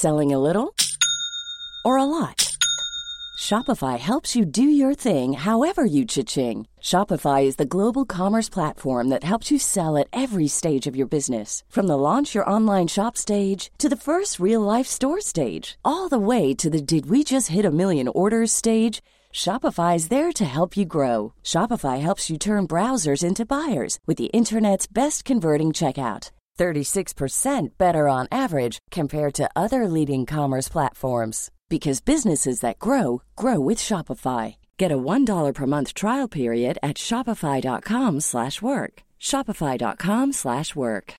Selling a little or a lot? Shopify helps you do your thing however you cha-ching. Shopify is the global commerce platform that helps you sell at every stage of your business. From the launch your online shop stage to the first real-life store stage, all the way to the did we just hit a million orders stage. Shopify is there to help you grow. Shopify helps you turn browsers into buyers with the internet's best converting checkout. 36% better on average compared to other leading commerce platforms. Because businesses that grow, grow with Shopify. Get a $1 per month trial period at shopify.com/work. Shopify.com/work.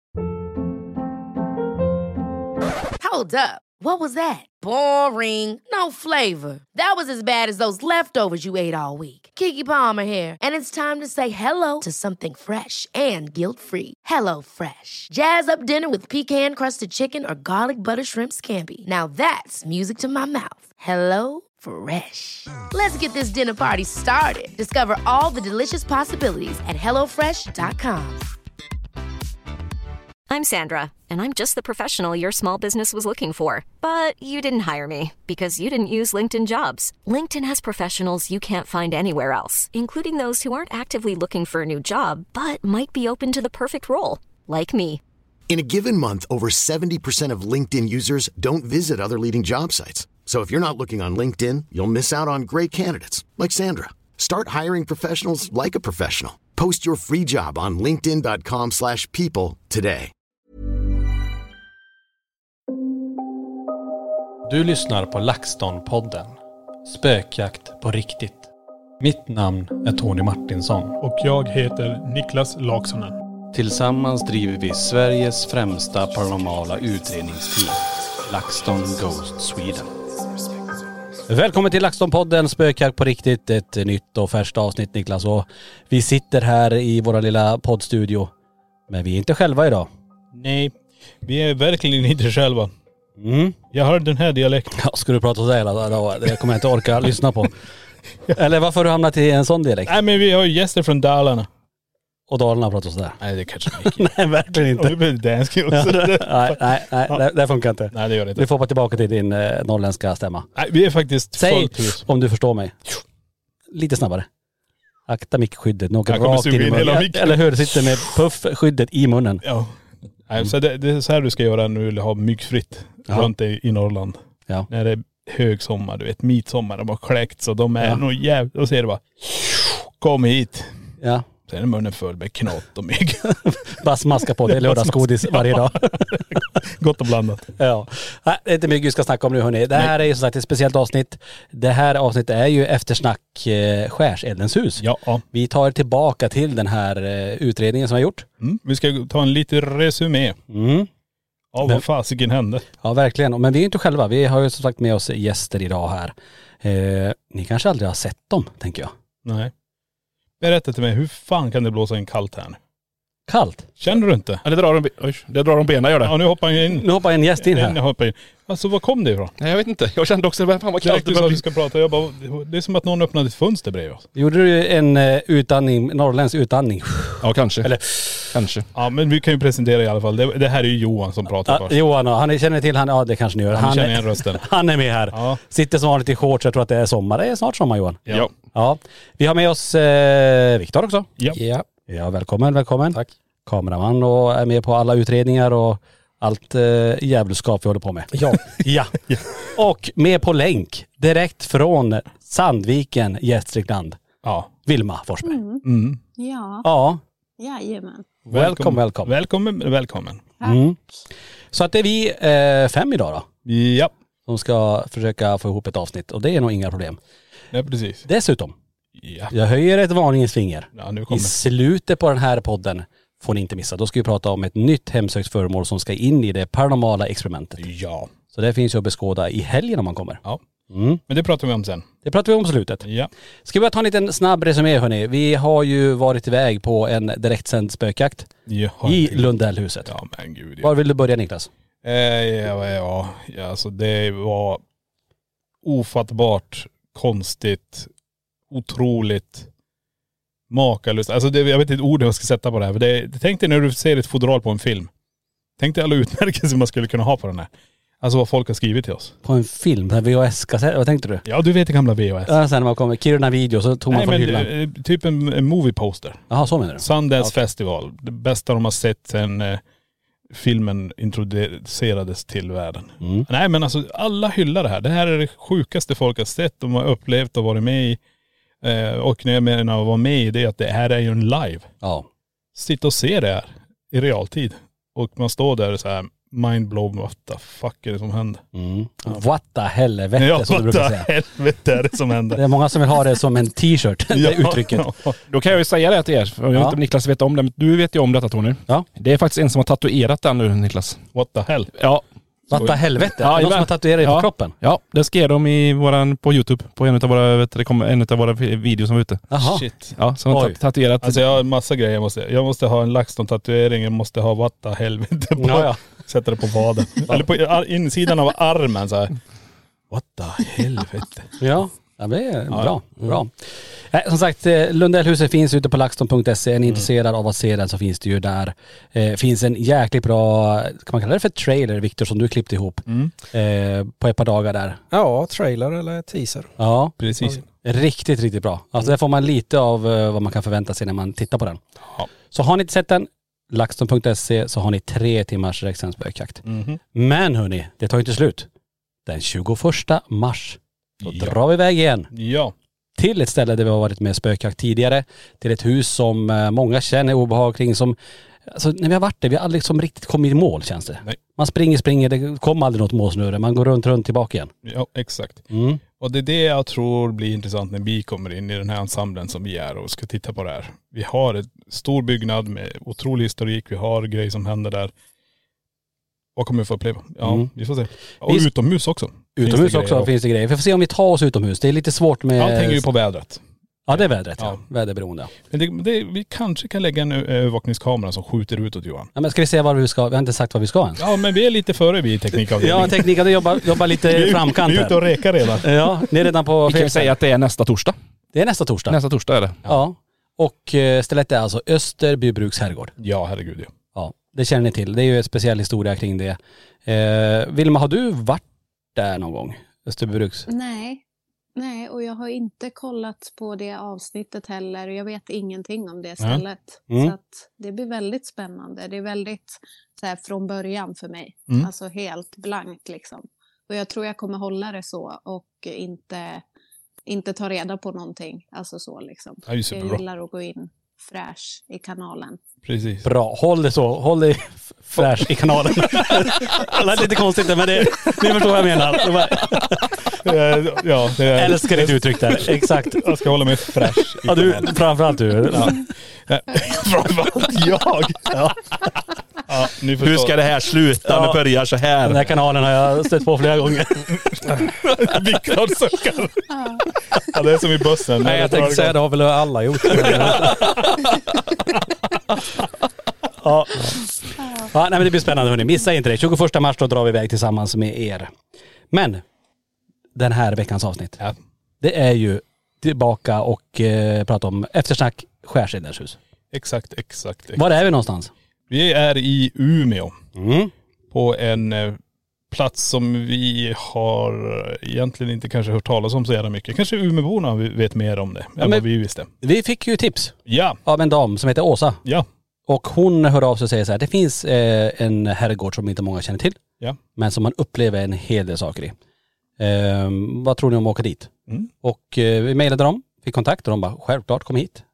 Hold up. What was that? Boring. No flavor. That was as bad as those leftovers you ate all week. Keke Palmer here. And it's time to say hello to something fresh and guilt-free. Hello Fresh. Jazz up dinner with pecan-crusted chicken or garlic butter shrimp scampi. Now that's music to my mouth. Hello Fresh. Let's get this dinner party started. Discover all the delicious possibilities at hellofresh.com. I'm Sandra, and I'm just the professional your small business was looking for. But you didn't hire me because you didn't use LinkedIn Jobs. LinkedIn has professionals you can't find anywhere else, including those who aren't actively looking for a new job, but might be open to the perfect role, like me. In a given month, over 70% of LinkedIn users don't visit other leading job sites. So if you're not looking on LinkedIn, you'll miss out on great candidates, like Sandra. Start hiring professionals like a professional. Post your free job on linkedin.com/people today. Du lyssnar på LaxTon-podden. Spökjakt på riktigt. Mitt namn är Tony Martinsson. Och jag heter Niklas Laksonen. Tillsammans driver vi Sveriges främsta paranormala utredningsteam. LaxTon Ghost Sweden. Välkommen till LaxTon-podden, Spökjakt på riktigt. Ett nytt och färskt avsnitt, Niklas. Och vi sitter här i våra lilla poddstudio. Men vi är inte själva idag. Nej, vi är verkligen inte själva. Jag hör den här dialekten. Ja, ska du prata så här då? Det kommer jag inte orka lyssna på. Eller varför har du hamnat i en sån dialekt? Nej, men vi har gäster från Dalarna. Och Dalarna pratar sådär. Nej, det kanske mycket. Nej, verkligen inte. Och vi blir dansk också. Nej, det funkar inte. Nej, det gör det inte. Vi får hoppa tillbaka till din norrländska stämma. Nej, vi är faktiskt säg om du förstår mig. Lite snabbare. Akta mickskyddet. Något rakt in i munnen. Eller hur? Det sitter med puffskyddet i munnen. Ja. Nej, så det är så här du ska göra när du vill ha myggfritt runt dig i Norrland. Ja. När det är hög sommar, du vet, midsommar, de har kläckt så de är nog jävligt, och så är det bara kom hit. Ja. Sen är munnen full med knott och mygg. Bara smaska på det, lördagsgodis varje dag. Gott och blandat. Ja. Nej, det är inte mycket vi ska snacka om nu, hörni. Det här är ju som sagt ett speciellt avsnitt. Det här avsnittet är ju eftersnack Skärseldens hus. Ja. Vi tar tillbaka till den här utredningen som vi har gjort. Vi ska ta en liten resumé. Av vad fasiken hände. Ja, verkligen. Men vi är inte själva. Vi har ju som sagt med oss gäster idag här. Ni kanske aldrig har sett dem, tänker jag. Nej. Berätta till mig, hur fan kan det blåsa in kallt här nu? Kallt? Känner du inte? Ja, det drar de benen, gör det. Ja, nu hoppar jag in. Nu hoppar en gäst in här. Alltså, vad kom det ifrån? Nej, jag vet inte. Jag kände också, fan vad kallt det var. Du ska prata. Jag bara, det är som att någon öppnade ett fönster bredvid oss. Gjorde du en utandning, norrländsk utandning? Ja, kanske. Eller kanske. Ja, men vi kan ju presentera i alla fall. Det här är ju Johan som pratar först. Johan, han känner till han. Ja, det kanske ni gör. Han känner igen rösten. Han är med här. Ja. Sitter som vanligt i shorts. Jag tror att det är sommar. Det är snart sommar, Johan. Ja. Vi har med oss Viktor också. Ja, välkommen. Tack. Kameraman och är med på alla utredningar och allt jävligt vi håller på med. Ja. Och med på länk direkt från Sandviken, Gästrikland. Ja. Vilma Forsberg. Ja. Jajamän. Välkommen. Så att det är vi 5 idag då. Ja. Som ska försöka få ihop ett avsnitt och det är nog inga problem. Ja, precis. Dessutom. Ja. Jag höjer ett varningens finger. Ja, nu kommer. I slutet på den här podden får ni inte missa. Då ska vi prata om ett nytt hemsökt föremål som ska in i det paranormala experimentet. Ja. Så det finns ju att beskåda i helgen om man kommer. Ja. Men det pratar vi om sen. Det pratar vi om på slutet. Ja. Ska vi bara ta en liten snabb resumé, hörni. Vi har ju varit iväg på en direktsänd spökjakt i Lundellhuset. Ja, men gud. Var vill du börja, Niklas? Alltså det var ofattbart konstigt, otroligt makalöst. Alltså jag vet inte ord jag ska sätta på det här. För tänk dig när du ser ett fodral på en film. Tänk dig alla utmärkelser man skulle kunna ha på den här. Alltså vad folk har skrivit till oss. På en film, en VHS-kassett, vad tänkte du? Ja, du vet det gamla VHS. Ja, sen när man kommer Kiruna Video så tog man från hyllan. Typ en movie poster. Jaha, så menar du? Sundance Festival. Det bästa de har sett sen filmen introducerades till världen. Nej men alltså alla hyllar det här. Det här är det sjukaste folk har sett. De har upplevt och varit med i. Och när jag menar att vara med i det, att det här är ju en live. Ja. Sitta och se det här i realtid. Och man står där så här mindblown, what the fuck är det som händer? What the helvete, ja, som du brukar säga. Helvete är det som händer. Det är många som vill ha det som en t-shirt, det uttrycket. Då kan jag ju säga det till er, för jag vet inte om Niklas vet om det, men du vet ju om detta, Tony. Ja. Det är faktiskt en som har tatuerat den nu, Niklas. What the hell? Ja. What the helvete? Ja, någon som har tatuerat det på kroppen? Ja, det skrev de på YouTube på en av våra videos som var ute. Jaha. Shit. Ja, som har tatuerat. Alltså jag har en massa grejer. Jag måste ha en LaxTon-tatuering, jag måste ha what the helvete på. Ja. Sätta det på vaden. Eller på insidan av armen så här. What the helvete. Ja, det är bra. Som sagt, Lundellhuset finns ute på laxton.se. Är ni intresserade av att se den så finns det ju där. Finns en jäkligt bra, kan man kalla det för trailer, Viktor, som du klippte ihop på ett par dagar där. Ja, trailer eller teaser. Ja, precis. Riktigt, riktigt bra. Alltså där får man lite av vad man kan förvänta sig när man tittar på den. Ja. Så har ni inte sett den, laxton.se, så har ni 3 timmars Reksands spökjakt. Men hörni, det tar ju inte slut. Den 21 mars, då drar vi iväg igen. Ja. Till ett ställe där vi har varit med spökjakt tidigare. Till ett hus som många känner obehag kring. Som, alltså när vi har varit där, vi har aldrig liksom riktigt kommit i mål, känns det. Nej. Man springer, det kommer aldrig något målsnöre. Man går runt tillbaka igen. Ja, exakt. Och det är det jag tror blir intressant när vi kommer in i den här ensemblen som vi är och ska titta på det här. Vi har en stor byggnad med otrolig historik. Vi har grejer som händer där. Vad kommer vi få uppleva? Ja, vi får se. Och utomhus också. Utomhus också finns det grejer. Vi får se om vi tar oss utomhus. Det är lite svårt med... Allt hänger ju på vädret. Ja, det är vädret. Ja. Väderberoende. Men vi kanske kan lägga en övervakningskamera som skjuter utåt, Johan. Ja, men ska vi se vad vi ska? Vi har inte sagt vad vi ska än. Ja, men vi är lite före vi i teknikavdelningen. Ja, teknikavdelningen jobbar lite framkant här. Vi är ute och rekar redan. Ja, ni är redan på... Vi kan säga att det är nästa torsdag. Det är nästa torsdag. Nästa torsdag är det. Ja. Och stället är alltså Österbybruks herrgård. Ja, herregud ja. Ja, det känner ni till. Det är ju en speciell historia kring det. Vilma, har du varit där någon gång? Österbybruks? Nej, och jag har inte kollat på det avsnittet heller. Jag vet ingenting om det stället. Så att det blir väldigt spännande. Det är väldigt så här från början för mig. Alltså helt blankt liksom. Och jag tror jag kommer hålla det så och inte ta reda på någonting. Alltså så liksom. Ja, jag gillar att gå in fräsch i kanalen. Precis. Bra, håll det så. Håll dig fräsch i kanalen. Det lät lite konstigt men ni förstår vad jag menar. Ja, det är... Älskar ditt uttryck där. Exakt. Jag ska hålla mig fräsch i kanalen. Ja, framförallt du. Ja. Framförallt jag. Ja. Ja, hur ska det här sluta när det börjar så här? Den här kanalen har jag stött på flera gånger. Viktor suckar. Ja, det är som i bussen. Nej, jag tänkte säga det har väl alla gjort. Ja, nej, men det blir spännande hörni. Missa inte det. 21 mars då drar vi iväg tillsammans med er. Men den här veckans avsnitt. Ja. Det är ju tillbaka och prata om eftersnack Skärsidens hus. Exakt. Var är vi någonstans? Vi är i Umeå. På en plats som vi har egentligen inte kanske hört talas om så jävla mycket. Kanske Umeåborna vet mer om det än vad vi visste. Vi fick ju tips av en dam som heter Åsa. Ja. Och hon hör av sig och säger så här, det finns en herrgård som inte många känner till. Ja. Men som man upplever en hel del saker i. Vad tror ni om att åka dit? Och vi mejlade dem, fick kontakt och de bara, självklart kom hit.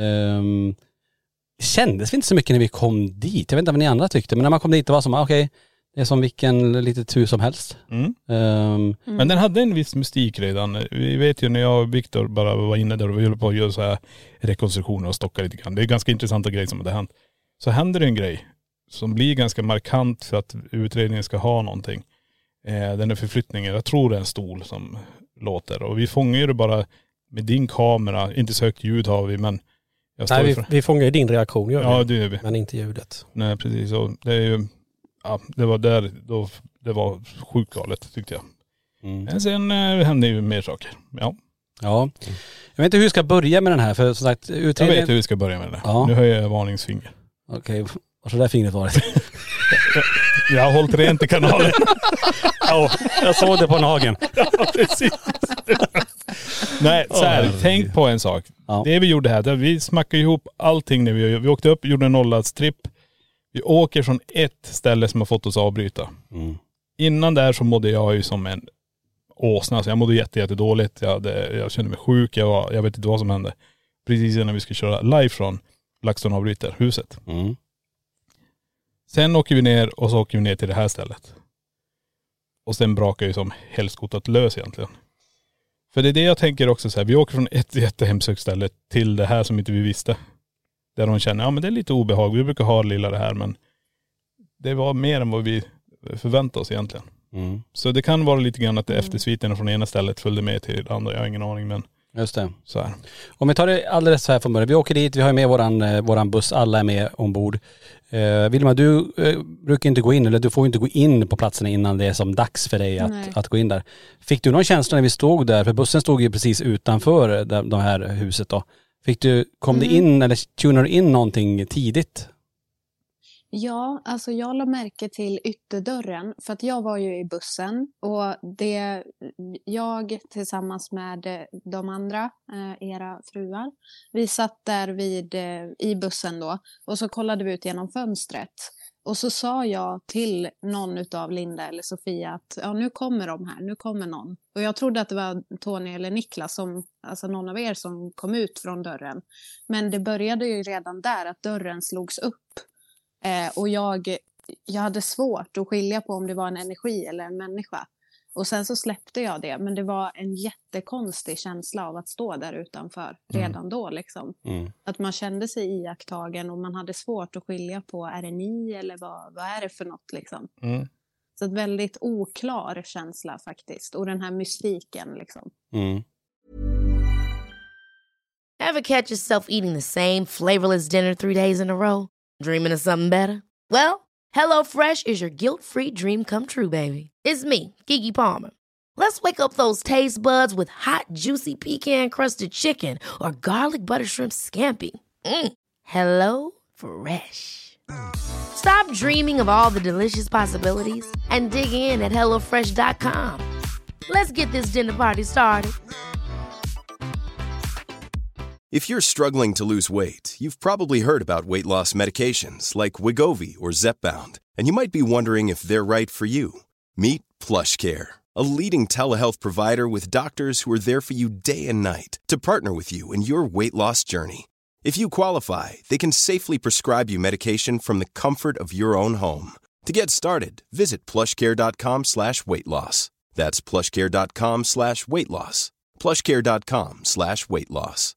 Kändes vi inte så mycket när vi kom dit. Jag vet inte vad ni andra tyckte, men när man kom dit det var som, okej, det är som vilken litet hus som helst. Men den hade en viss mystik redan. Vi vet ju när jag och Viktor bara var inne där och vi höll på att göra så här rekonstruktioner och stocka lite grann. Det är ganska intressanta grejer som hade hänt. Så händer det en grej som blir ganska markant för att utredningen ska ha någonting. Den är förflyttningen. Jag tror det är en stol som låter. Och vi fångar ju det bara med din kamera. Inte så högt ljud har vi, men vi fångar ju din reaktion, gör vi. Ja, det gör vi. Men inte ljudet. Nej, precis. Och det är ju, det var där då det var sjukt galet tyckte jag. Men sen hände ju mer saker. Ja. Jag vet inte hur vi ska börja med den här, för som sagt utredningen... Jag vet hur vi ska börja med det. Ja. Nu höjer jag varningsfinger. Okej, var så där fingret varit? Jag har hållit rent i kanalen. Ja, jag såg det på nageln. Ja, precis. Nej, så här, tänk på en sak. Ja. Det vi gjorde här, vi smackade ihop allting när vi åkte upp, gjorde en nollladstripp. Vi åker från ett ställe som har fått oss avbryta. Innan där så mådde jag ju som en åsna. Så jag mådde jättedåligt. Jag kände mig sjuk. Jag vet inte vad som hände. Precis innan vi skulle köra live från LaxTon avbryter huset. Sen åker vi ner och så åker vi ner till det här stället. Och sen brakar ju som helskotat lös egentligen. För det är det jag tänker också så här. Vi åker från ett jättehemsökt ställe till det här som inte vi visste. Där de känner, ja men det är lite obehag. Vi brukar ha lilla det här, men det var mer än vad vi förväntade oss egentligen. Så det kan vara lite grann att eftersviterna från ena stället följde med till det andra. Jag har ingen aning, men just det. Så här. Om vi tar det alldeles så här från början. Vi åker dit, vi har med våran buss, alla är med ombord. Vilma, du brukar inte gå in, eller du får inte gå in på platserna innan det är som dags för dig att gå in där. Fick du någon känsla när vi stod där, för bussen stod ju precis utanför det här huset då. Kom det in eller tunade in någonting tidigt? Ja, alltså jag la märke till ytterdörren för att jag var ju i bussen och jag tillsammans med de andra, era fruar, vi satt där i bussen då och så kollade vi ut genom fönstret och så sa jag till någon utav Linda eller Sofia att ja, nu kommer de här, nu kommer någon. Och jag trodde att det var Tony eller Niklas, alltså någon av er som kom ut från dörren. Men det började ju redan där att dörren slogs upp. Och jag hade svårt att skilja på om det var en energi eller en människa. Och sen så släppte jag det. Men det var en jättekonstig känsla av att stå där utanför redan då liksom. Att man kände sig iakttagen och man hade svårt att skilja på, är det ni eller vad är det för något liksom. Så ett väldigt oklar känsla faktiskt. Och den här mystiken liksom. Ever catch yourself eating the same flavorless dinner 3 days in a row? Dreaming of something better? Well, HelloFresh is your guilt-free dream come true, baby. It's me, Keke Palmer. Let's wake up those taste buds with hot, juicy pecan-crusted chicken or garlic butter shrimp scampi. Hello Fresh. Stop dreaming of all the delicious possibilities and dig in at HelloFresh.com. Let's get this dinner party started. If you're struggling to lose weight, you've probably heard about weight loss medications like Wegovy or Zepbound, and you might be wondering if they're right for you. Meet PlushCare, a leading telehealth provider with doctors who are there for you day and night to partner with you in your weight loss journey. If you qualify, they can safely prescribe you medication from the comfort of your own home. To get started, visit plushcare.com/weightloss. That's plushcare.com/weightloss. plushcare.com/weightloss.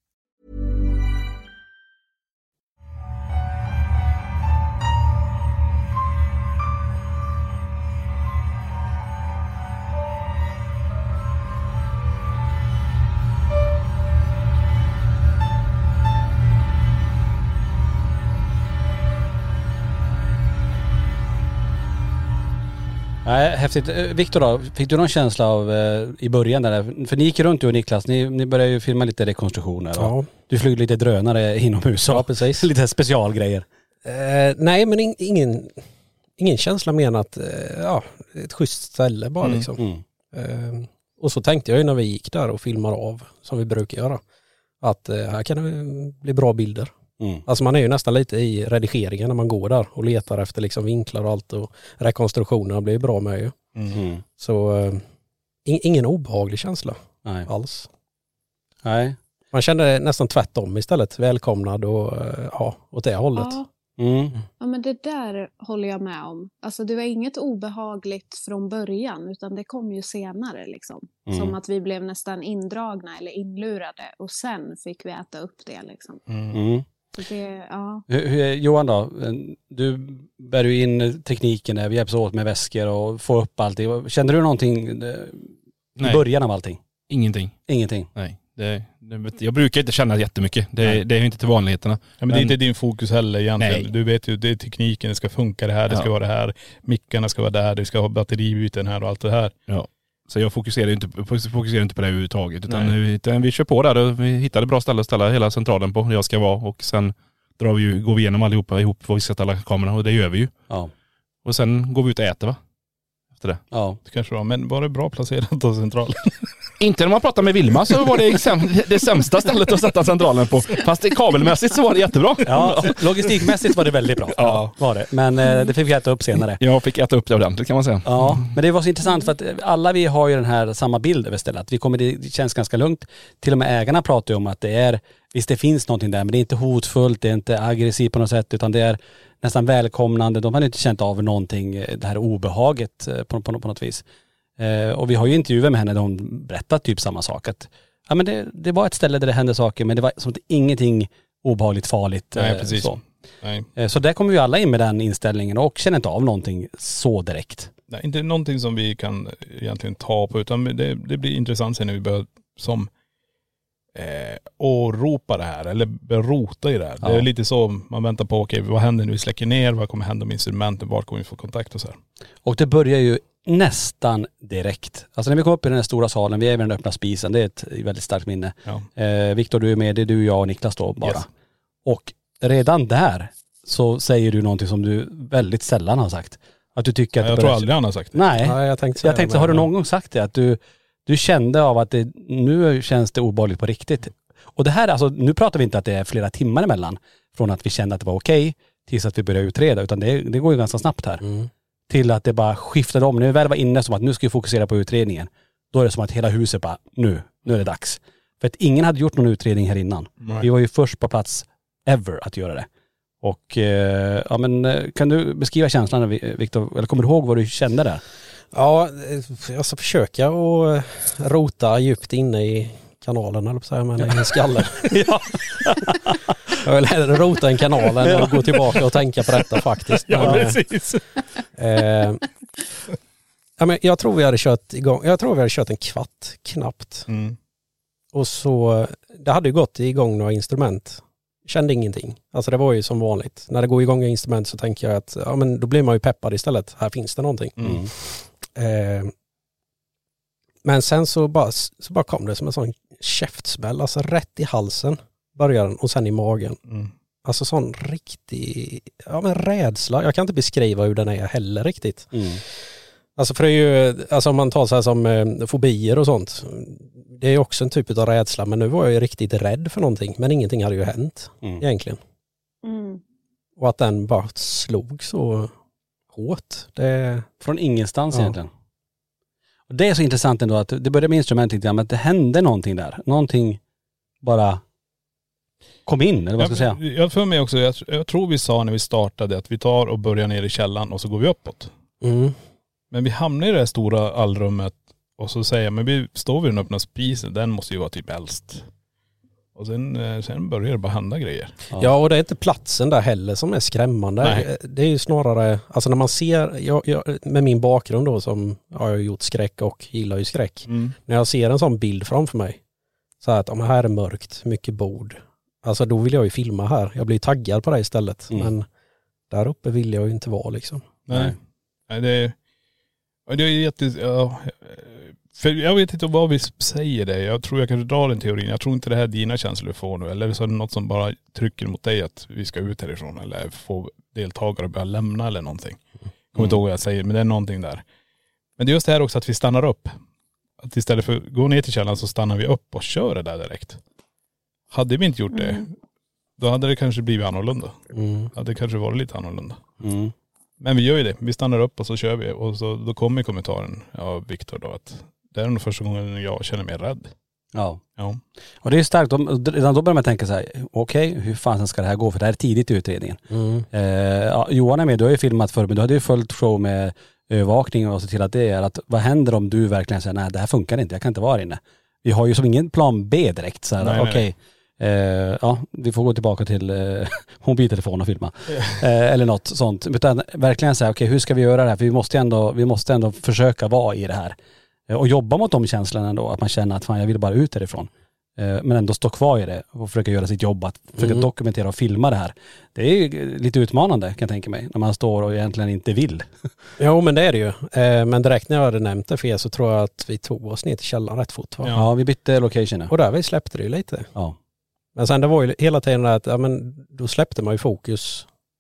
Nej, häftigt. Viktor då, fick du någon känsla av i början där? För ni gick runt, du och Niklas, ni började ju filma lite rekonstruktioner. Ja. Du flög lite drönare inomhus. Ja, precis. Lite specialgrejer. Nej, men ingen känsla mer än att ett schysst ställe bara liksom. Och så tänkte jag ju när vi gick där och filmade av, som vi brukar göra, att här kan det bli bra bilder. Alltså man är ju nästan lite i redigeringen när man går där och letar efter liksom vinklar och allt, och rekonstruktionerna blir bra med ju. Så ingen obehaglig känsla alls. Nej. Man kände nästan tvärtom istället, välkomnad och åt det hållet. Ja, men det där håller jag med om. Alltså det var inget obehagligt från början, utan det kom ju senare liksom. Som att vi blev nästan indragna eller inlurade, och sen fick vi äta upp det liksom. Det, ja. Johan då, du bär ju in tekniken där, vi hjälps åt med väskor och få upp allting. Kände du någonting i början av allting? Ingenting? Nej. Jag brukar inte känna jättemycket. Det är ju inte till vanligheterna. Ja, men det är inte din fokus heller egentligen. Nej. Du vet ju, det är tekniken, det ska funka det här, det ska vara det här. Mickarna ska vara där, det ska ha batteribyten här och allt det här. Ja. Så jag fokuserar inte på det överhuvudtaget. Utan vi kör på där och vi hittade bra ställe att ställa hela centralen på där jag ska vara. Och sen går vi igenom allihopa ihop vad vi ska ställa kamerorna, och det gör vi ju. Ja. Och sen går vi ut och äter, va? Efter det. Ja. Det kanske var. Men var det bra placerat av centralen? Inte när man pratar med Vilma så var det sämsta stället att sätta centralen på. Fast kabelmässigt så var det jättebra. Ja, logistikmässigt var det väldigt bra. Ja. Var det. Men det fick vi äta upp senare. Jag fick äta upp det ordentligt, kan man säga. Ja, men det var så intressant för att alla vi har ju den här samma bild över stället. Det känns ganska lugnt. Till och med ägarna pratar ju om att det är, visst det finns någonting där, men det är inte hotfullt, det är inte aggressivt på något sätt, utan det är nästan välkomnande. De har inte känt av någonting, det här obehaget på något vis. Och vi har ju intervjuer med henne där hon berättar typ samma sak. Att, ja, men det var ett ställe där det hände saker, men det var som att ingenting obehagligt farligt. Nej, precis. Så. Nej. Så där kommer vi alla in med den inställningen och känner inte av någonting så direkt. Nej, inte någonting som vi kan egentligen ta på, utan det blir intressant sen när vi börjar som och ropa det här eller rota i det här. Ja. Det är lite så man väntar på, okej, vad händer när vi släcker ner, vad kommer hända med instrumenten, var kommer vi få kontakt och så här. Och det börjar ju nästan direkt. Alltså när vi kom upp i den här stora salen, vi är vid den öppna spisen, det är ett väldigt starkt minne. Ja. Viktor, du är med, det är du, jag och Niklas då bara. Yes. Och redan där så säger du någonting som du väldigt sällan har sagt. Att du tycker att jag tror aldrig han har sagt det. Nej, ja, jag tänkte har du någon gång sagt det? Att du kände av att nu känns det obehagligt på riktigt. Och det här, alltså nu pratar vi inte att det är flera timmar emellan från att vi kände att det var okej tills att vi började utreda, utan det går ju ganska snabbt här. Mm. Till att det bara skiftade om. När vi väl var inne som att nu ska vi fokusera på utredningen. Då är det som att hela huset bara, nu är det dags. För att ingen hade gjort någon utredning här innan. Nej. Vi var ju först på plats ever att göra det. Och ja, men kan du beskriva känslan, Viktor? Eller kommer du ihåg vad du kände där? Ja, jag ska försöka att rota djupt inne i kanalen, eller så här, men i skallen. Ja. Jag vill hellre rota en kanal än att gå tillbaka och tänka på detta faktiskt. Ja, precis. Ja, men jag tror vi hade kört en kvart knappt. Mm. Och så, det hade ju gått igång några instrument. Kände ingenting. Alltså det var ju som vanligt. När det går igång instrument så tänker jag att ja, men då blir man ju peppad istället. Här finns det någonting. Mm. Men sen så bara kom det som en sån käftsmäll. Alltså rätt i halsen började den och sen i magen. Mm. Alltså sån riktig rädsla. Jag kan inte beskriva hur den är heller riktigt. Mm. Alltså för det är ju, alltså om man tar så här som fobier och sånt. Det är också en typ av rädsla, men nu var jag ju riktigt rädd för någonting. Men ingenting hade ju hänt egentligen. Mm. Och att den bara slog så hårt. Från ingenstans egentligen. Och det är så intressant ändå att det började med instrumentet, men att det hände någonting där. Någonting bara kom in, eller vad ska jag säga? Jag för mig också, jag tror vi sa när vi startade att vi tar och börjar ner i källan och så går vi uppåt. Mm. Men vi hamnar i det här stora allrummet och så säger men vi står vid den öppna spisen, den måste ju vara typ äldst. Och sen börjar det bara hända grejer. Ja, och det är inte platsen där heller som är skrämmande. Nej. Det är ju snarare, alltså när man ser, jag med min bakgrund då som jag har gjort skräck och gillar ju skräck. Mm. När jag ser en sån bild framför mig, så att om här är mörkt, mycket bord. Alltså då vill jag ju filma här. Jag blir taggad på det istället. Mm. Men där uppe vill jag ju inte vara liksom. Nej, det är för jag vet inte vad vi säger det. Jag tror jag kanske drar den teorin. Jag tror inte det här är dina känslor du får nu. Eller så är det något som bara trycker mot dig att vi ska ut härifrån. Eller få deltagare börja lämna eller någonting. Jag kommer inte ihåg vad jag säger, men det är någonting där. Men det är just det här också att vi stannar upp. Att istället för att gå ner till källan så stannar vi upp och kör det där direkt. Hade vi inte gjort det, då hade det kanske blivit annorlunda. Hade det kanske varit lite annorlunda. Men vi gör ju det. Vi stannar upp och så kör vi. Och så, då kommer kommentaren av Viktor då att det är nog första gången jag känner mig rädd. Ja. Och det är starkt. Redan då börjar man tänka så här, okej, hur fan ska det här gå? För det här är tidigt i utredningen. Johan är med, du har ju filmat förr, men du hade ju följt show med övervakning och så till att det är att vad händer om du verkligen säger nej, det här funkar inte, jag kan inte vara inne. Vi har ju som ingen plan B direkt. Så här, okej. Vi får gå tillbaka till mobiltelefon och filma. Eller något sånt. Utan verkligen säga, okej, hur ska vi göra det här? För vi måste ändå försöka vara i det här. Och jobba mot de känslorna ändå. Att man känner att fan, jag vill bara ut därifrån. Men ändå stå kvar i det och försöka göra sitt jobb. Att försöka dokumentera och filma det här. Det är ju lite utmanande kan jag tänka mig. När man står och egentligen inte vill. Jo, men det är det ju. Men direkt när jag hade nämnt det för er så tror jag att vi tog oss ner till källaren rätt fort. Va? Ja, vi bytte location. Och där vi släppte det ju lite. Ja. Men sen det var ju hela tiden att då släppte man ju fokus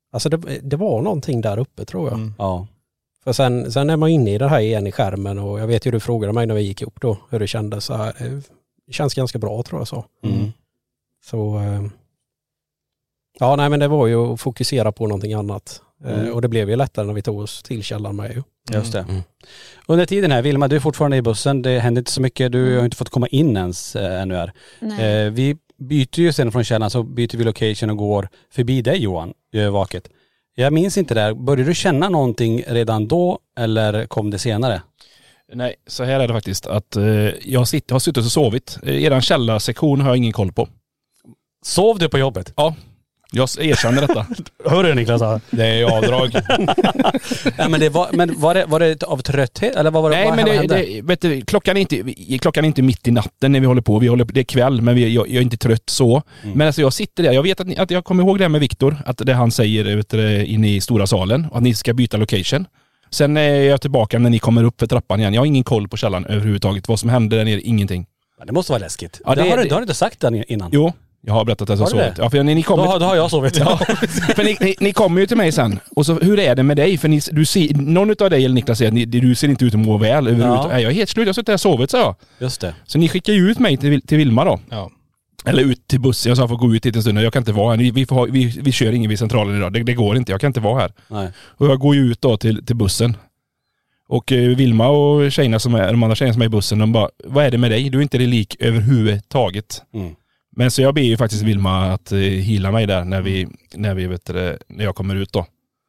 Alltså det var någonting där uppe tror jag. Ja. För sen är man inne i det här igen i skärmen och jag vet ju du frågade mig när vi gick upp då hur det kändes. Så här, det känns ganska bra tror jag så. Så ja, nej men det var ju att fokusera på någonting annat. Och det blev ju lättare när vi tog oss till källan med ju. Just det. Under tiden här, Vilma, du är fortfarande i bussen. Det händer inte så mycket. Du har inte fått komma in ens ännu här. Vi byter ju sen från källan, så byter vi location och går förbi dig, Johan, Vaket. Jag minns inte där. Började du känna någonting redan då eller kom det senare? Nej, så här är det faktiskt att jag har suttit och sovit. Eran källarsektion har jag ingen koll på. Sov du på jobbet? Ja. Jag erkänner detta. Hör du Niklas? Det är avdrag. Ja, men var det av trötthet eller vad var det? Nej, men vet du, klockan är inte mitt i natten när vi håller på. Det är kväll, men jag är inte trött så. Men alltså jag sitter där. Jag vet att jag kommer ihåg det här med Viktor, att det han säger inne i stora salen, att ni ska byta location. Sen är jag tillbaka när ni kommer upp för trappan igen. Jag har ingen koll på källan överhuvudtaget. Vad som hände där nere, ingenting. Det måste vara läskigt. Ja, det har du inte sagt det innan. Jo. Jag har berättat att jag sovit. Ja, för ni kommer... Då har jag sovit. Ja. För ni kommer ju till mig sen. Och så, hur är det med dig? För du ser, någon av dig eller Niklas säger att du ser inte ut att må väl överhuvudtaget. Nej, jag är helt slut. Jag har suttit där och sovit, så jag. Just det. Så ni skickar ju ut mig till Vilma då. Ja. Eller ut till bussen. Jag sa att jag får gå ut hit en stund. Jag kan inte vara här. Vi kör ingen vid centralen idag. Det går inte. Jag kan inte vara här. Nej. Och jag går ju ut då till bussen. Och Vilma och de andra tjejerna som är i bussen, de bara, vad är det med dig? Du är inte lik överhuvudtaget. Men så jag ber ju faktiskt Vilma att hila mig där när jag kommer ut då.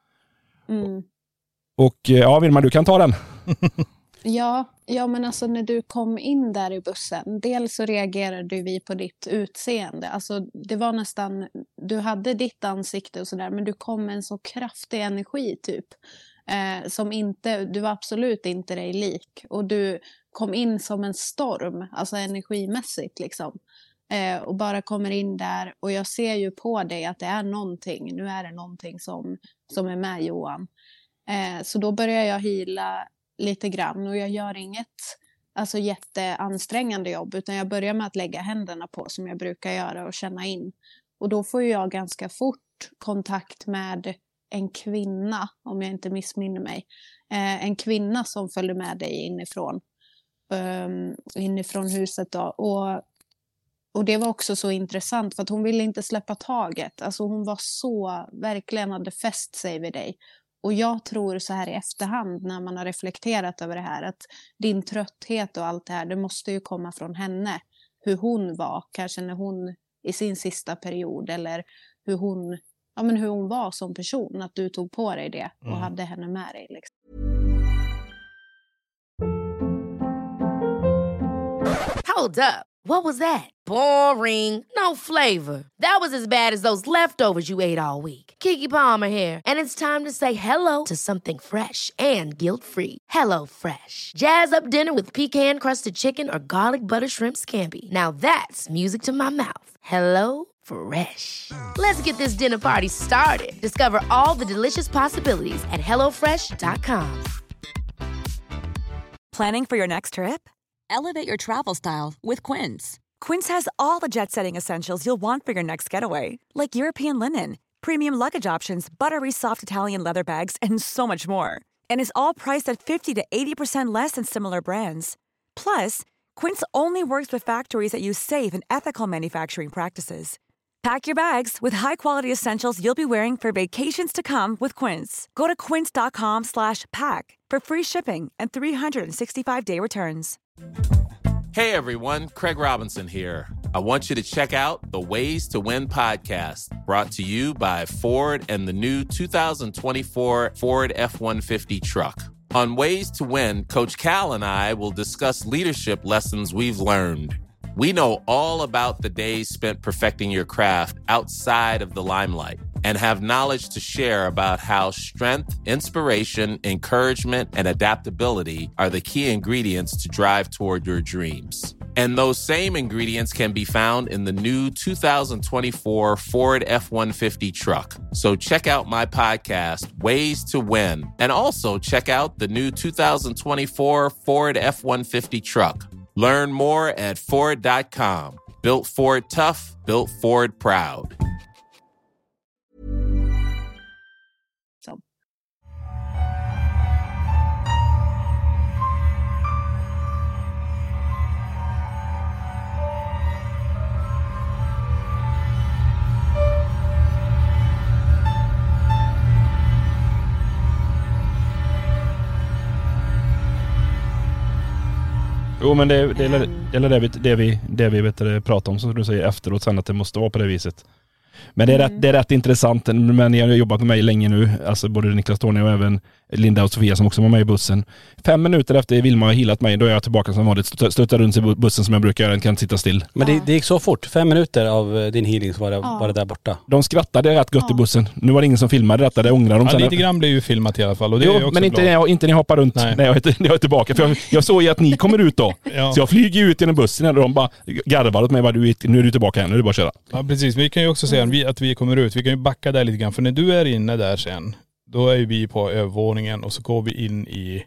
Och ja, Vilma, du kan ta den. Ja, men alltså när du kom in där i bussen, dels så reagerade vi på ditt utseende. Alltså det var nästan, du hade ditt ansikte och sådär, men du kom med en så kraftig energi typ. Som inte, du var absolut inte dig lik. Och du kom in som en storm, alltså energimässigt liksom. Och bara kommer in där och jag ser ju på dig att det är någonting. Nu är det någonting som är med Johan. Så då börjar jag hila lite grann och jag gör inget alltså jätteansträngande jobb, utan jag börjar med att lägga händerna på som jag brukar göra och känna in. Och då får jag ganska fort kontakt med en kvinna, om jag inte missminner mig. En kvinna som följde med dig inifrån huset då. Och det var också så intressant för att hon ville inte släppa taget. Alltså hon var så, verkligen hade fäst sig vid dig. Och jag tror så här i efterhand när man har reflekterat över det här, att din trötthet och allt det här, det måste ju komma från henne. Hur hon var, kanske när hon i sin sista period, eller hur hon var som person, att du tog på dig det och hade henne med dig liksom. Hold up. What was that? Boring. No flavor. That was as bad as those leftovers you ate all week. Keke Palmer here, and it's time to say hello to something fresh and guilt-free. Hello Fresh. Jazz up dinner with pecan-crusted chicken or garlic butter shrimp scampi. Now that's music to my mouth. Hello Fresh. Let's get this dinner party started. Discover all the delicious possibilities at hellofresh.com. Planning for your next trip? Elevate your travel style with Quince. Quince has all the jet-setting essentials you'll want for your next getaway, like European linen, premium luggage options, buttery soft Italian leather bags, and so much more. And is all priced at 50 to 80% less than similar brands. Plus, Quince only works with factories that use safe and ethical manufacturing practices. Pack your bags with high-quality essentials you'll be wearing for vacations to come with Quince. Go to quince.com/pack for free shipping and 365-day returns. Hey everyone, Craig Robinson here. I want you to check out the Ways to Win podcast, brought to you by Ford and the new 2024 Ford F-150 truck. On Ways to Win, Coach Cal and I will discuss leadership lessons we've learned. We know all about the days spent perfecting your craft outside of the limelight and have knowledge to share about how strength, inspiration, encouragement, and adaptability are the key ingredients to drive toward your dreams. And those same ingredients can be found in the new 2024 Ford F-150 truck. So check out my podcast, Ways to Win, and also check out the new 2024 Ford F-150 truck. Learn more at Ford.com. Built Ford tough, built Ford proud. Jo, men det är det vi vet prata om, som du säger efteråt sen, att det måste vara på det viset. Men det är rätt intressant. Men jag har jobbat med mig länge nu. Alltså både Niklas Torne och även Linda och Sofia som också var med i bussen. 5 minuter efter Vilma har healat mig, då är jag tillbaka som vanligt. Stöttar runt i bussen som jag brukar göra. Kan inte sitta still. Men det gick så fort. 5 minuter av din healing så var det där borta. De skrattade rätt gott i bussen. Nu var det ingen som filmade detta. Det ångrar de sen. Lite grann blev ju filmat i alla fall. Och det är också men inte när jag hoppar runt. Nej. När jag är tillbaka. För jag såg ju att ni kommer ut då. Så jag flyger ut genom bussen och de bara garvar åt mig. Nu är du tillbaka igen. Nu är det bara att köra. Ja, precis. Vi kan ju också säga att vi kommer ut. Vi kan ju backa där lite grann. För när du är inne där sen, då är vi på övervåningen och så går vi in i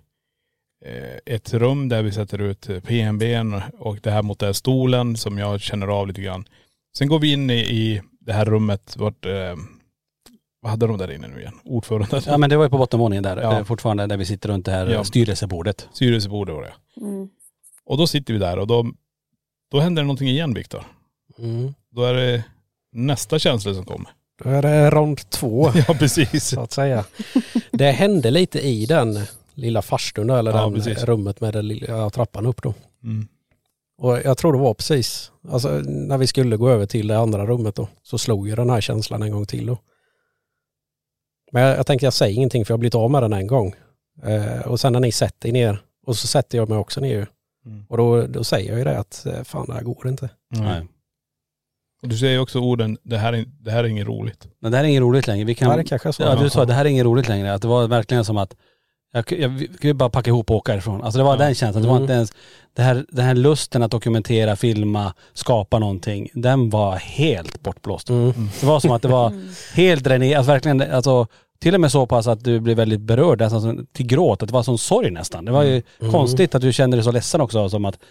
ett rum där vi sätter ut PNB:n och det här mot den här stolen som jag känner av lite grann. Sen går vi in i det här rummet vart, vad hade de där inne nu igen? Ordförande? Ja, men det var ju på bottenvåningen där. Fortfarande där vi sitter runt det här styrelsebordet. Styrelsebordet var det. Mm. Och då sitter vi där och då händer det någonting igen, Viktor. Mm. Då är det nästa känsla som kommer. Då är det rond 2. Ja, precis. Så att säga. Det hände lite i den lilla farstun eller rummet med den lilla trappan upp då. Mm. Och jag tror det var precis, alltså när vi skulle gå över till det andra rummet då, så slog ju den här känslan en gång till då. Men jag tänkte jag säger ingenting för jag har blivit av med den en gång. Och sen när ni sätter ner, och så sätter jag mig också ner. Mm. Och då säger jag ju det att fan, det här går inte. Nej. Och du säger också orden, det här är inget roligt. Men det här är inget roligt längre. Vi kan, ja, det kanske så. Ja, du sa det här är inget roligt längre. Att det var verkligen som att jag kunde bara packa ihop och åka ifrån. Alltså det var den känslan. Det var inte ens den här lusten att dokumentera, filma, skapa någonting. Den var helt bortblåst. Det var som att det var helt dränerat. Alltså verkligen, alltså till och med så pass att du blev väldigt berörd, alltså, till gråt. Att det var sån sorg nästan. Det var ju konstigt att du kände dig så ledsen också, som att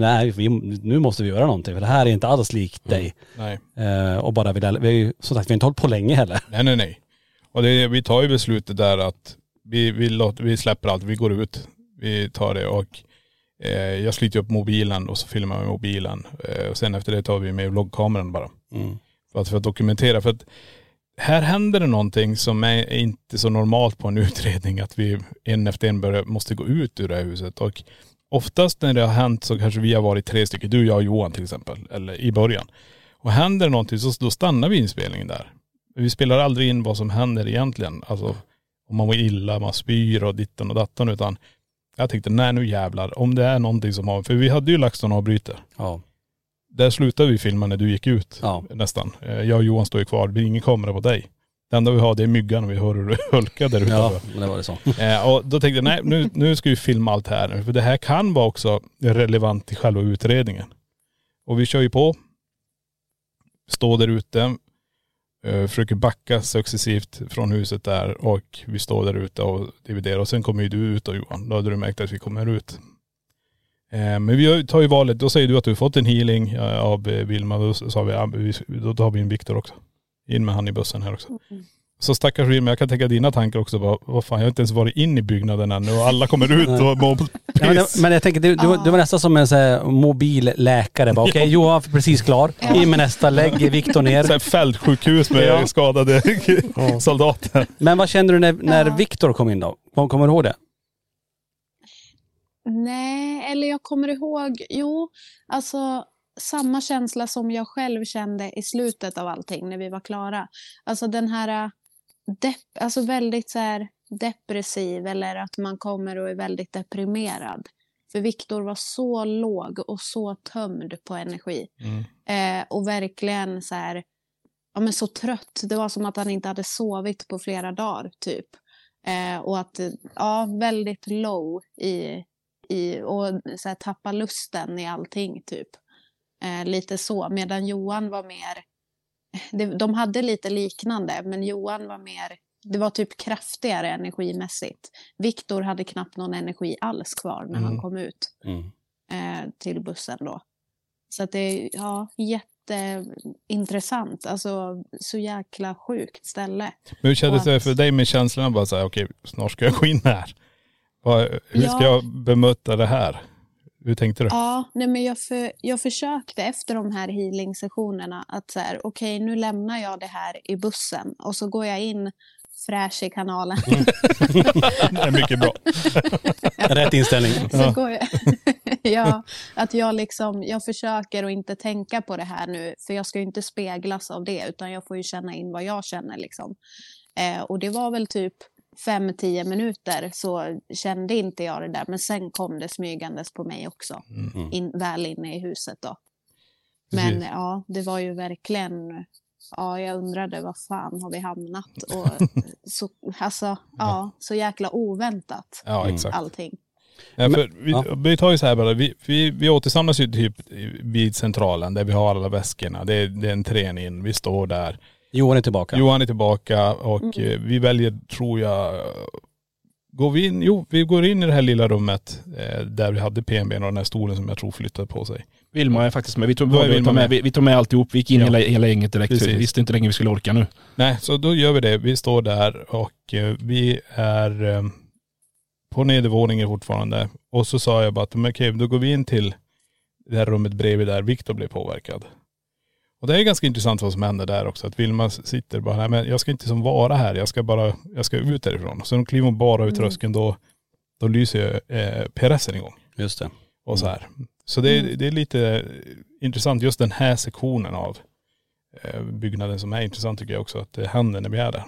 nu måste vi göra någonting, för det här är inte alls likt dig. Nej. Och bara vi har ju som sagt, vi har inte hållit på länge heller. Nej. Och vi tar ju beslutet där att vi släpper allt, vi går ut. Vi tar det och jag sliter upp mobilen och så filmar vi mobilen. Och sen efter det tar vi med vloggkameran bara. För att dokumentera. För att här händer det någonting som är inte så normalt på en utredning, att vi en efter en måste gå ut ur det här huset. Och oftast när det har hänt så kanske vi har varit 3 stycken, du, jag och Johan till exempel, eller i början. Och händer det någonting så då stannar vi inspelningen där. Vi spelar aldrig in vad som händer egentligen. Alltså om man var illa, man spyr och ditten och datten, utan jag tänkte nej nu jävlar, om det är någonting som har, för vi hade ju LaxTon avbryter. Ja. Där slutade vi filma när du gick ut nästan. Jag och Johan står ju kvar, det blir ingen kamera på dig. Det enda vi har det är myggan och vi hör hur du hulkar där ute. Ja, det var det så. Och då tänkte jag, nej nu ska vi filma allt här nu. För det här kan vara också relevant i själva utredningen. Och vi kör ju på. Står där ute. Försöker backa successivt från huset där. Och vi står där ute och dividerar. Och sen kommer ju du ut då, Johan. Då hade du märkt att vi kommer ut. Men vi tar ju valet. Då säger du att du har fått en healing av Vilma. Då sa vi, då tar vi en Viktor också. In med han i bussen här också. Så stackars Vilma, jag kan tänka dina tankar också. Vad fan, jag har inte ens varit in i byggnaden än och alla kommer ut och mår piss. Men jag tänker, du var nästan som en så här mobilläkare. Okej, Johan är precis klar. In med nästa, lägger Viktor ner. Så här fältsjukhus med skadade soldater. Men vad kände du när Viktor kom in då? Kommer du ihåg det? Nej, eller jag kommer ihåg, alltså samma känsla som jag själv kände i slutet av allting när vi var klara. Alltså den här alltså väldigt så här depressiv, eller att man kommer och är väldigt deprimerad. För Viktor var så låg och så tömd på energi. Och verkligen så här, men så trött. Det var som att han inte hade sovit på flera dagar typ. Och att, väldigt low och så här, tappa lusten i allting typ. Lite så, medan Johan var mer, de hade lite liknande, men Johan var mer, det var typ kraftigare energimässigt. Viktor hade knappt någon energi alls kvar när han kom ut till bussen då. Så att det är jätteintressant, alltså så jäkla sjukt ställe. Men hur kändes det för dig med känslan bara så här, okej, snart ska jag gå in här. Hur ska jag bemöta det här? Hur tänkte du? Ja, nej men jag försökte efter de här healing-sessionerna att så här, okej, nu lämnar jag det här i bussen och så går jag in fräsch i kanalen. Det är mycket bra. Rätt inställning. Så går jag. Ja, att jag försöker att inte tänka på det här nu, för jag ska ju inte speglas av det, utan jag får ju känna in vad jag känner liksom. Och det var väl typ 5-10 minuter så kände inte jag det där, men sen kom det smygandes på mig också, väl inne i huset då. Men ja, det var ju verkligen, ja, jag undrade vad fan har vi hamnat, och så, alltså, ja, så jäkla oväntat. Ja, exakt. Allting. Ja, för vi tar ju så här bara, vi återsamlas ju typ vid centralen där vi har alla väskorna. Det är en träning, vi står där. Johan är tillbaka och vi väljer, tror jag, vi går in i det här lilla rummet där vi hade PNB och den här stolen som jag tror flyttade på sig. Vilma är faktiskt med. Vi tog med alltihop. Vi gick in hela gänget direkt. Vi visste inte länge vi skulle orka nu. Nej, så då gör vi det. Vi står där och vi är på nedervåningen fortfarande. Och så sa jag bara att okej, då går vi in till det här rummet bredvid där Viktor blev påverkad. Och det är ganska intressant vad som händer där också. Att Vilma sitter bara, nej men jag ska inte som vara här. Jag ska ut därifrån. Så de kliver bara ut tröskeln, då lyser PRSen igång. Just det. Och så här. Så det är lite intressant, just den här sektionen av byggnaden som är intressant tycker jag också, att det händer när vi är där.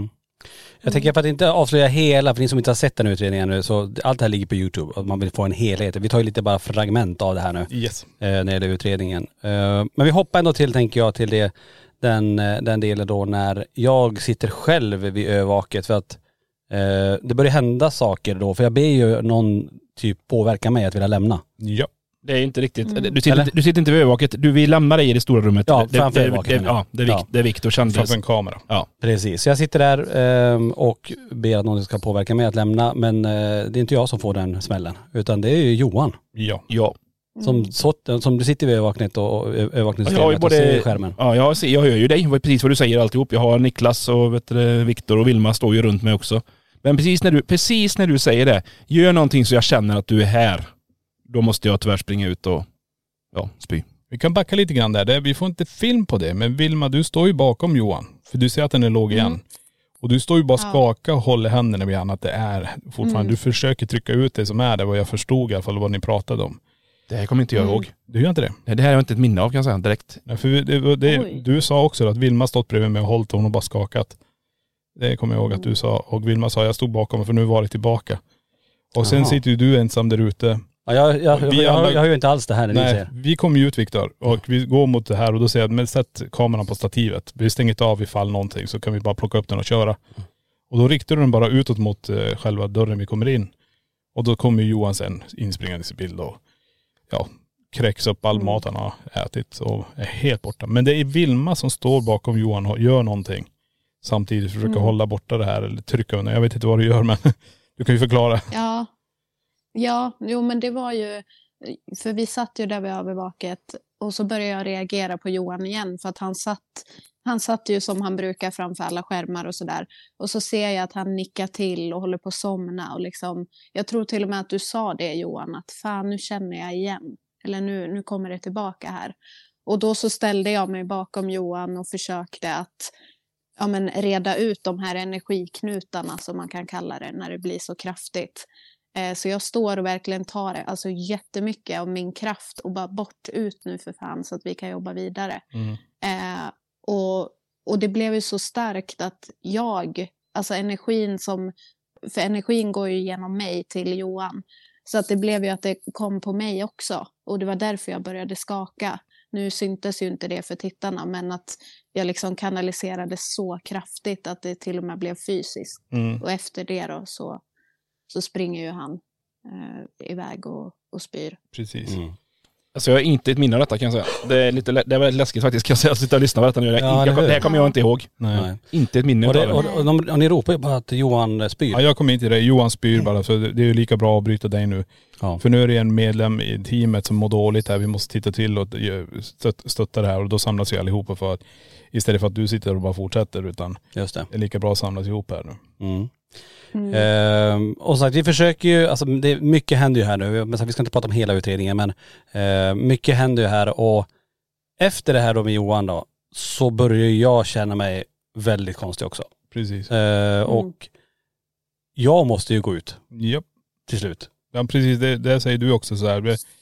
Jag tänker för att inte avslöja hela, för ni som inte har sett den utredningen nu, så allt det här ligger på YouTube och man vill få en helhet. Vi tar ju lite bara fragment av det här nu. Yes. När det gäller utredningen. Men vi hoppar ändå till, tänker jag, till den delen då när jag sitter själv vid övervaket, för att det börjar hända saker då, för jag ber ju någon typ påverka mig att vilja lämna. Ja. Det är inte riktigt. Du sitter inte vid övervaket. Vi lämnar dig i det stora rummet. Ja, framför övervaket. Det är Viktor kändes. Framför en kamera. Ja, precis. Så jag sitter där och ber att någon ska påverka mig att lämna. Men det är inte jag som får den smällen. Utan det är ju Johan. Ja. Som du sitter vid övervaknet och övervakningssystemet och ser skärmen. Ja, jag hör ju dig. Precis vad du säger alltihop. Jag har Niklas och Viktor och Vilma står ju runt mig också. Men precis när du säger det, gör någonting så jag känner att du är här. Då måste jag tyvärr springa ut och spy. Vi kan backa lite grann där. Vi får inte film på det. Men Vilma, du står ju bakom Johan. För du ser att den är låg igen. Och du står ju bara skaka och håller händerna vid han, att det är fortfarande. Du försöker trycka ut det som är där, vad jag förstod i alla fall vad ni pratade om. Det här kommer inte jag ihåg. Du gör inte det? Nej, det här är inte ett minne av, kan jag säga direkt. Nej, för du sa också att Vilma stått bredvid mig och hållit honom och bara skakat. Det kommer jag ihåg att du sa. Och Vilma sa, jag stod bakom för nu var det tillbaka. Och sen sitter ju du ensam där ute. Ja, jag har ju inte alls det här när nej, vi kommer ju ut, Viktor, och vi går mot det här och då säger jag, men sätt kameran på stativet. Vi stänger inte av ifall någonting, så kan vi bara plocka upp den och köra. Och då riktar du den bara utåt mot själva dörren vi kommer in. Och då kommer Johan sen inspringande i bild och kräks upp all mat han har ätit och är helt borta. Men det är Vilma som står bakom Johan och gör någonting. Samtidigt försöker hålla borta det här eller trycka under. Jag vet inte vad du gör, men du kan ju förklara. Ja, men det var ju, för vi satt ju där vid övervaket och så började jag reagera på Johan igen, för att han satt ju som han brukar framför alla skärmar och sådär. Och så ser jag att han nickar till och håller på att somna och liksom, jag tror till och med att du sa det, Johan, att fan, nu känner jag igen. Eller nu kommer det tillbaka här. Och då så ställde jag mig bakom Johan och försökte att reda ut de här energiknutarna, som man kan kalla det, när det blir så kraftigt. Så jag står och verkligen tar det, alltså jättemycket av min kraft och bara bort ut nu för fan, så att vi kan jobba vidare. Och det blev ju så starkt att energin går ju genom mig till Johan. Så att det blev ju att det kom på mig också. Och det var därför jag började skaka. Nu syntes ju inte det för tittarna, men att jag liksom kanaliserade så kraftigt att det till och med blev fysiskt. Och efter det då så springer ju han iväg och spyr. Precis. Alltså jag har inte ett minne av detta, kan jag säga. Det var läskigt faktiskt, kan jag säga, att sitta och lyssna på detta nu. Det här kommer jag inte ihåg. Nej. Inte ett minne av det. Och ni ropar ju bara att Johan spyr. Ja, jag kommer inte till det. Johan spyr bara, så det är ju lika bra att bryta dig nu. Ja. För nu är det en medlem i teamet som mår dåligt här. Vi måste titta till och stötta det här. Och då samlas vi allihopa, för att istället för att du sitter och bara fortsätter, utan just det är lika bra att samlas ihop här nu. Och så att vi försöker ju, alltså mycket händer ju här nu, men vi ska inte prata om hela utredningen, men mycket händer ju här, och efter det här då med Johan då, så börjar jag känna mig väldigt konstig också. Precis. Och jag måste ju gå ut. Japp. Till slut. Ja, precis, det säger du också så här.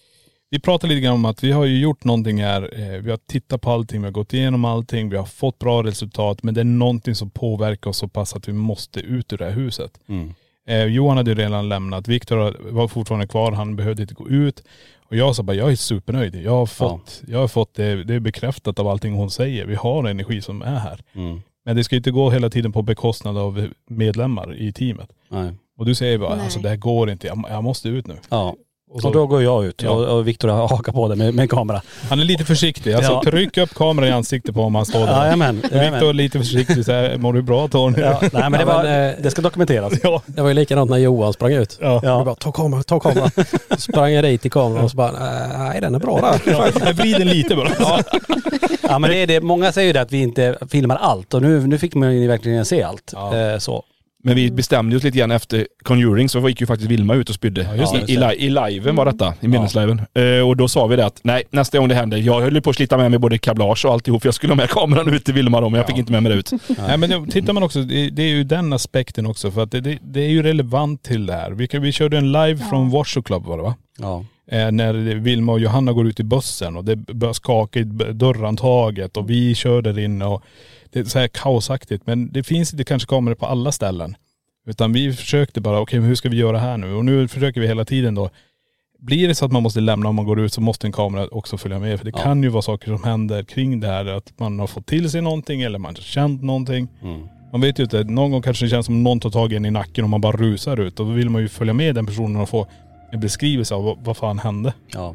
Vi pratar lite grann om att vi har ju gjort någonting här. Vi har tittat på allting, vi har gått igenom allting, vi har fått bra resultat. Men det är någonting som påverkar oss så pass att vi måste ut ur det här huset. Johan hade ju redan lämnat. Viktor var fortfarande kvar, han behövde inte gå ut. Och jag sa bara, jag är supernöjd. Jag har fått det är bekräftat av allting hon säger. Vi har energi som är här. Men det ska inte gå hela tiden på bekostnad av medlemmar i teamet. Nej. Och du säger bara, alltså det här går inte, jag måste ut nu. Ja. Och då går jag ut och Viktor hakar på det med en kamera. Han är lite försiktig. Alltså tryck upp kameran i ansiktet på om han står där. Viktor är lite försiktig så här, mår du bra Tony? Ja, nej men det ska dokumenteras. Ja. Det var ju likadant när Johan sprang ut. Ja. Jag bara, ta kamera. Sprang jag dit i kameran och så bara, nej den är bra där. Jag vrider lite bara. Ja men det är det. Många säger ju det att vi inte filmar allt och nu fick man ju verkligen se allt. Så. Men vi bestämde oss lite grann efter Conjuring så gick ju faktiskt Vilma ut och spydde. I liven var detta, i medlemsliven. Och då sa vi det att nej, nästa gång det händer, jag höll på att slita med mig både kablage och alltihop för jag skulle ha med kameran ut till Vilma då, men jag fick inte med mig det ut. Nej men tittar man också, det är ju den aspekten också för att det är ju relevant till det här. Vi körde en live från Washoe Club var det va? Ja. När Vilma och Johanna går ut i bussen och det börjar skaka i dörrhandtaget och vi kör där inne och det är så här kaosaktigt, men det finns inte kanske kameror på alla ställen. Utan vi försökte bara, okej, men hur ska vi göra här nu? Och nu försöker vi hela tiden då. Blir det så att man måste lämna om man går ut så måste en kamera också följa med. För det kan ju vara saker som händer kring det här. Att man har fått till sig någonting eller man har känt någonting. Man vet ju inte, någon gång kanske det känns som någon tar tag i en i nacken och man bara rusar ut. Och då vill man ju följa med den personen och få en beskrivelse av vad fan hände. Ja.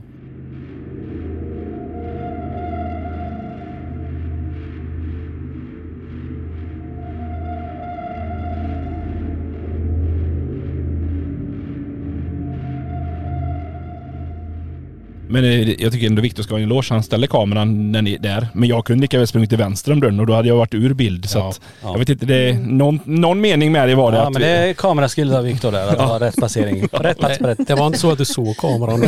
Men jag tycker ändå Viktor ska ha en eloge. Han ställer kameran när ni är där. Men jag kunde lika väl sprungit till vänster om dörren och då hade jag varit ur bild. Så att, jag vet inte, det är någon mening med det var det. Ja, men det är kameraskillet av Viktor där. Det var rätt placering. Rätt plats på rätt. Det var inte så att du såg kameran.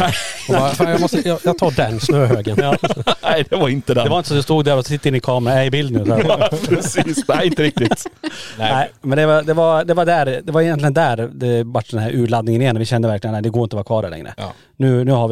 Jag tar den snöhögen. Ja. Nej, det var inte den. Det var inte så att du stod där och tittade in i kameran. Jag är i bild nu. Ja, precis. Nej, inte riktigt. Nej, men det var där. Det var egentligen där det var den här urladdningen igen. Vi kände verkligen att det går inte att vara kvar där längre. Ja. Nu har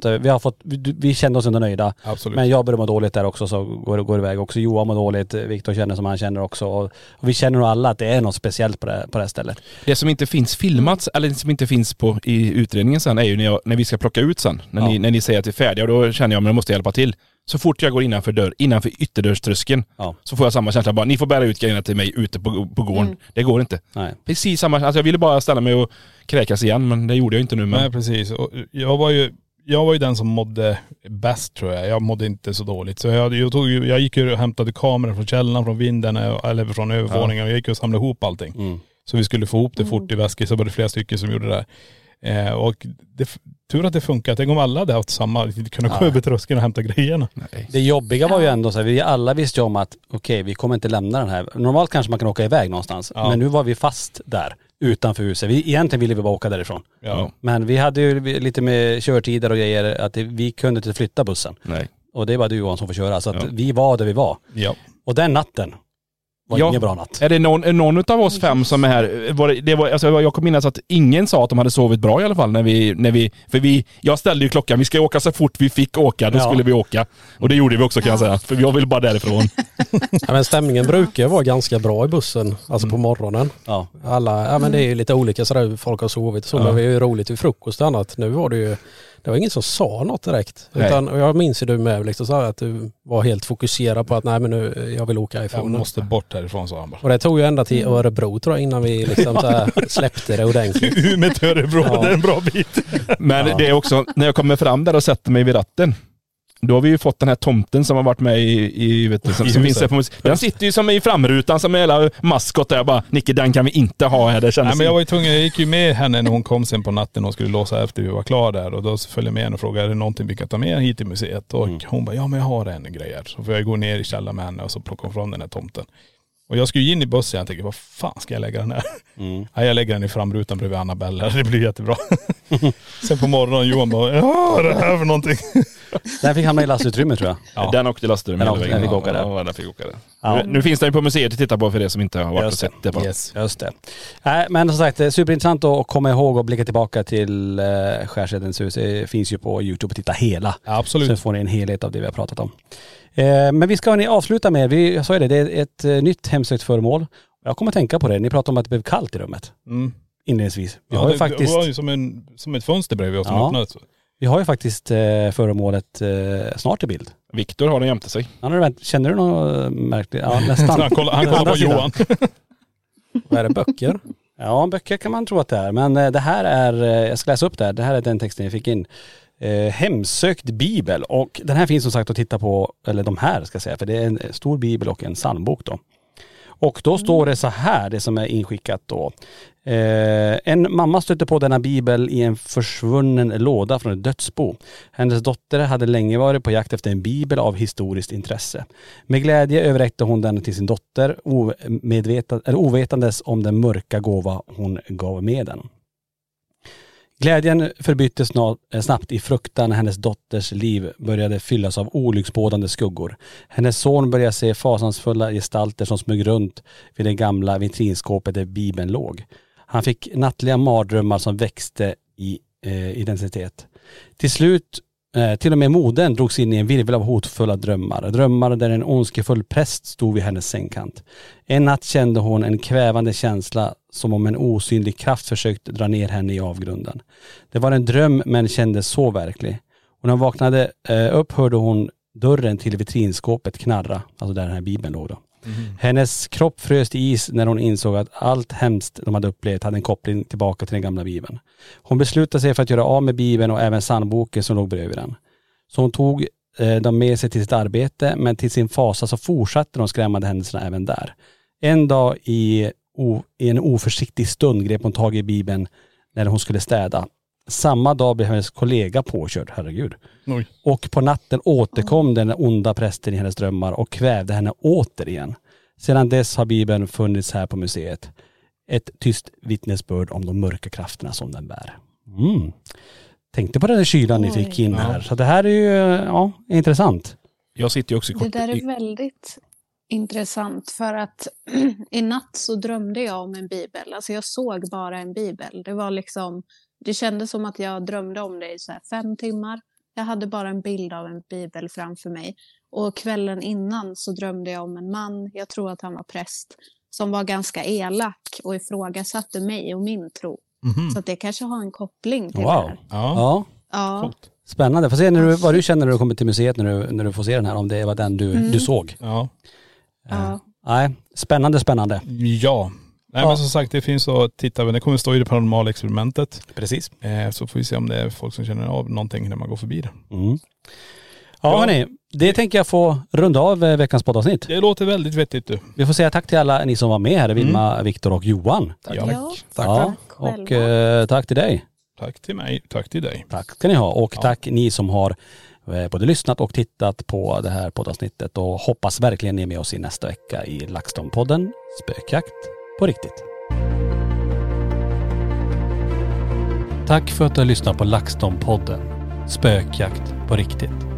vi kände oss ändå nöjda. Absolut. Men jag började må dåligt där också så går iväg också. Johan mår dåligt, Viktor känner som han känner också. Och vi känner nog alla att det är något speciellt på det här stället. Det som inte finns filmat eller som inte finns i utredningen sen är ju när vi ska plocka ut sen. När ni säger att det är färdiga och då känner jag att jag måste hjälpa till. Så fort jag går innanför ytterdörrströskeln så får jag samma känsla. Bara, ni får bära ut grejerna till mig ute på gården. Det går inte. Nej. Precis samma. Alltså jag ville bara ställa mig och kräkas igen men det gjorde jag inte nu. Men... Nej precis. Och jag var ju den som mådde bäst tror jag. Jag mådde inte så dåligt. Så jag gick ju och hämtade kameror från källan, från vinden eller från övervåningen. Jag gick och samlade ihop allting. Så vi skulle få ihop det fort i väskor. Så var det flera stycken som gjorde det där. Och tur att det funkar. Tänk om alla hade haft samma, kunna gå över tröskeln och hämta grejerna. Nej. Det jobbiga var ju ändå så här, vi alla visste ju om att okej, vi kommer inte lämna den här. Normalt kanske man kan åka iväg någonstans. Ja. Men nu var vi fast där utanför huset. Egentligen ville vi bara åka därifrån. Ja. Men vi hade ju lite med körtider och grejer att vi kunde inte flytta bussen. Nej. Och det var du Johan som får köra. Så att vi var där vi var. Ja. Och den natten var ingen bra natt. Är det någon av oss 5 som är här? Alltså jag kommer minnas att ingen sa att de hade sovit bra i alla fall jag ställde ju klockan, vi ska åka så fort vi fick åka, då skulle vi åka. Och det gjorde vi också kan jag säga, för jag vill bara därifrån. Ja, men stämningen brukar vara ganska bra i bussen, alltså på morgonen. Ja. Men det är ju lite olika sådär, folk har sovit så, men det är ju roligt vid frukost och annat. Nu var det ju det var ingen som sa något direkt. Utan, och jag minns ju du med liksom, så att du var helt fokuserad på att nej men nu, jag vill åka ifrån. Jag måste bort härifrån, sa han bara. Och det tog ju ända till Örebro tror jag innan vi liksom så här släppte det ordentligt. Umeå till Örebro, det är en bra bit. Men det är också, när jag kommer fram där och sätter mig vid ratten, då har vi ju fått den här tomten som har varit med i vet du, som finns här på den sitter ju som i framrutan som är hela maskot där. Jag bara, Nicke, den kan vi inte ha här. Det nej, men jag var ju tvungen, jag gick ju med henne när hon kom sen på natten och skulle låsa efter vi var klar där. Och då följde jag med henne och frågade, är det någonting vi kan ta med hit i museet? Och hon bara, ja men jag har en grej här. Så får jag gå ner i källaren med henne och så plocka från den här tomten. Och jag skulle in i bussen och jag tänkte, vad fan ska jag lägga den här? Ja, jag lägger den i framrutan bredvid Annabelle. Det blir jättebra. Sen på morgonen Johan bara, det här för någonting. Den fick hamna i lastutrymme tror jag. Ja. Den åkte i lastutrymme hela vägen. Den fick åka där. Ja, den fick åka där. Ja. Nu finns den på museet att titta på för det som inte har varit och sett det. Bara. Just det. Men som sagt, superintressant att komma ihåg och blicka tillbaka till Skärshedens hus. Det finns ju på YouTube att titta hela. Ja, absolut. Så får ni en helhet av det vi har pratat om. Men vi ska avsluta med, jag sa ju det är ett nytt hemsökt föremål. Jag kommer att tänka på det. Ni pratade om att det blev kallt i rummet. Inledningsvis. Vi har ju faktiskt... Det var ju som ett fönster bredvid oss som öppnades. Vi har ju faktiskt föremålet snart i bild. Viktor har den jämte sig. Känner du något märkligt? Ja, nästan. Han kollar på Johan. Vad är det, böcker? Ja, böcker kan man tro att det är. Men det här är, jag ska läsa upp det här. Det här är den texten jag fick in. Hemsökt bibel. Och den här finns som sagt att titta på, eller de här ska jag säga. För det är en stor bibel och en psalmbok då. Och då står det så här, det som är inskickat då. En mamma stötte på denna bibel i en försvunnen låda från ett dödsbo. Hennes dotter hade länge varit på jakt efter en bibel av historiskt intresse. Med glädje överräckte hon den till sin dotter, ovetandes om den mörka gåva hon gav med den. Glädjen förbyttes snabbt i fruktan när hennes dotters liv började fyllas av olycksbådande skuggor. Hennes son började se fasansfulla gestalter som smög runt vid det gamla vitrinskåpet där bibeln låg. Han fick nattliga mardrömmar som växte i identitet. Till slut, till och med modern drogs in i en virvel av hotfulla drömmar. Drömmar där en ondskefull präst stod vid hennes sängkant. En natt kände hon en kvävande känsla som om en osynlig kraft försökt dra ner henne i avgrunden. Det var en dröm men kändes så verklig. Och när hon vaknade upp hörde hon dörren till vitrinskåpet knarra, alltså där den här bibeln låg då. Hennes kropp frös i is när hon insåg att allt hemskt de hade upplevt hade en koppling tillbaka till den gamla bibeln. Hon beslutade sig för att göra av med bibeln och även psalmboken som låg bredvid den. Så hon tog dem med sig till sitt arbete, men till sin fasa så fortsatte de skrämmande händelserna även där. En dag i en oförsiktig stund grep hon tag i bibeln när hon skulle städa. Samma dag blev hennes kollega påkörd, herregud. Oj. Och på natten återkom den onda prästen i hennes drömmar och kvävde henne återigen. Sedan dess har bibeln funnits här på museet. Ett tyst vittnesbörd om de mörka krafterna som den bär. Tänkte på den där kylan ni fick in här. Så det här är ju intressant. Jag sitter ju också det där är väldigt intressant för att i natt så drömde jag om en bibel. Alltså jag såg bara en bibel. Det var liksom, det kändes som att jag drömde om det i så här 5 timmar. Jag hade bara en bild av en bibel framför mig. Och kvällen innan så drömde jag om en man, jag tror att han var präst, som var ganska elak och ifrågasatte mig och min tro. Så att det kanske har en koppling till det här. Ja. Spännande. Får se vad du känner när du kommer till museet när du får se den här, om det var den du såg. Ja. Nej, spännande. Ja. Nej, men som sagt, det finns att titta, det kommer stå i det paranormala experimentet. Precis. Så får vi se om det är folk som känner av någonting när man går förbi det. Ja, hörni, det tänker jag få runda av veckans poddavsnitt. Det låter väldigt vettigt du. Vi får säga tack till alla ni som var med här, Vilma, Viktor och Johan. Tack. Och tack till dig. Tack till mig, tack till dig. Tack ska ni ha, och tack ni som har både lyssnat och tittat på det här poddavsnittet, och hoppas verkligen ni är med oss i nästa vecka i LaxTon-podden Spökjakt på riktigt. Tack för att du har lyssnat på LaxTon-podden Spökjakt på riktigt.